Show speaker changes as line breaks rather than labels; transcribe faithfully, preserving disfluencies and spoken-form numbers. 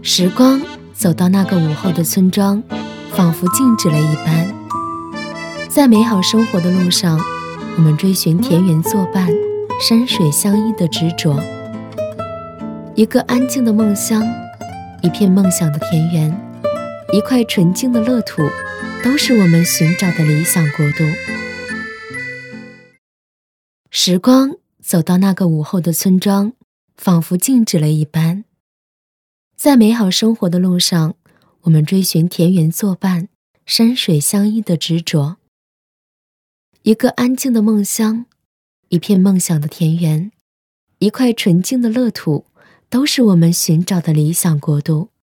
时光走到那个午后的村庄，仿佛静止了一般。在美好生活的路上，我们追寻田园作伴、山水相依的执着。一个安静的梦乡，一片梦想的田园，一块纯净的乐土，都是我们寻找的理想国度。时光走到那个午后的村庄，仿佛静止了一般。在美好生活的路上，我们追寻田园作伴、山水相依的执着。一个安静的梦乡，一片梦想的田园，一块纯净的乐土，都是我们寻找的理想国度。